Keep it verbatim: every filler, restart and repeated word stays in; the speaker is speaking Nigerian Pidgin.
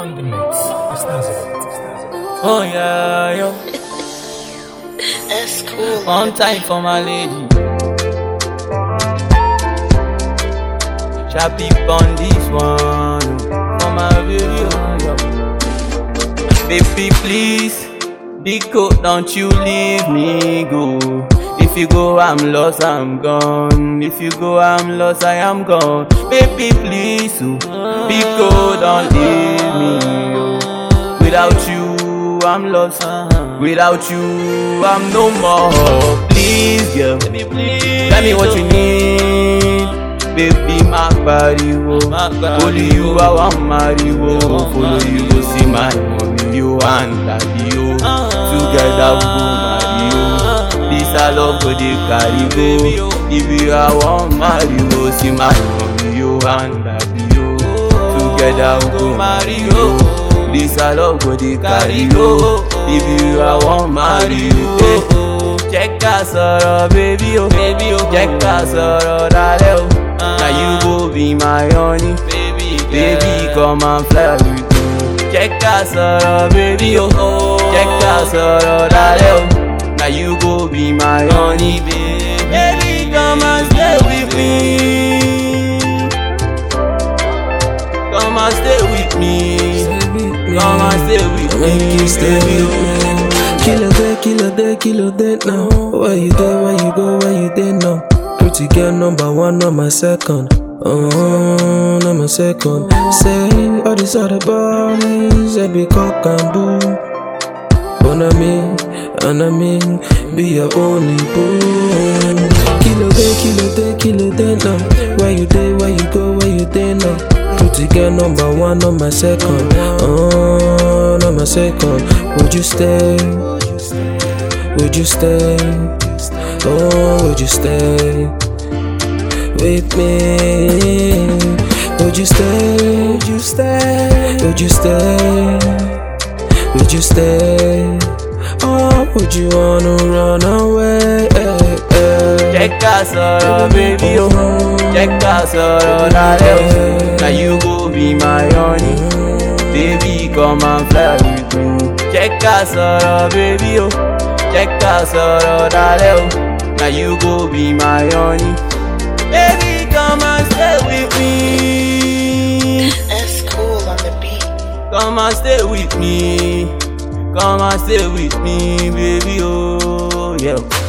on the mix. Oh yeah, yo. That's cool. One time for my lady. Chappy on this one. For my video, yo. Baby, please. Biko, don't you leave me go. If you go, I'm lost, I'm gone. If you go, I'm lost, I am gone. Baby, please, oh. Biko, don't leave me go. Without you, I'm lost. Without you, I'm no more. Please, girl, tell me what you need. Baby, my body, oh. Only you, I want marry, oh. Follow you, go see my mommy, you and daddy, oh. Together we go marry, oh. This I love go dey carry go. If you I want marry, oh. See my mommy, you and daddy, oh. Together we go marry, oh. This I love go dey carry go. If you I want marry, oh. Check out sọ̀rọ̀ baby, oh. Check out sọ̀rọ̀ dale, oh. Now you go be my honey, baby, baby, come and fly with me. Check out sọ̀rọ̀ baby, oh. Check out sọ̀rọ̀ dale, oh. Now you go be my honey, baby, baby, come and stay with me. Come and stay with me. Come and stay with me. Make you stay with me. Kilo day, kilo day, kilo day now. Where you there, where you go, where you there now? Pretty girl number one, not my second. Oh, not my second. Say all these other boys, they be cock and boo. But I mean, and I mean, be your only boo. Kilo day, kilo day, kilo day now. Where you there, where you go, where you there now? Pretty girl number one, not my second. Oh, not my second. Would you stay? Would you stay? Oh, would you stay with me? Would you stay? Would you stay? Would you stay? Would you stay? Or would you wanna run away? Check out sọ̀rọ̀ baby, oh. Check out sọ̀rọ̀ dale, oh. Now you go be my honey, baby, come and fly with me. Check out sọ̀rọ̀ baby, oh. Check out sọ̀rọ̀ dale, oh. Now you go be my honey, baby, come and stay with me. That's cool on the beat. Come and stay with me. Come and stay with me, baby, oh yeah.